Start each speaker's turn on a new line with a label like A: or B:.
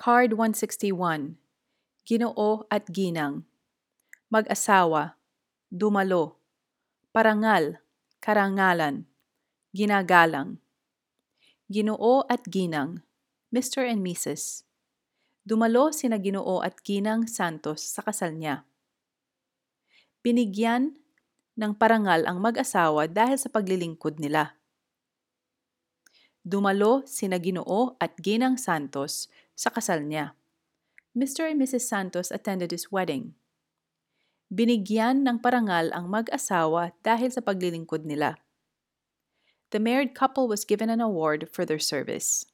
A: Card 161. Ginoo at ginang. Mag-asawa. Dumalo. Parangal. Karangalan. Ginagalang. Ginoo at ginang. Mr. and Mrs. Dumalo sina Ginoo at Ginang Santos sa kasal niya. Binigyan ng parangal ang mag-asawa dahil sa paglilingkod nila. Dumalo sina Ginoo at Ginang Santos sa kasal niya. Mr. and Mrs. Santos attended his wedding. Binigyan ng parangal ang mag-asawa dahil sa paglilingkod nila. The married couple was given an award for their service.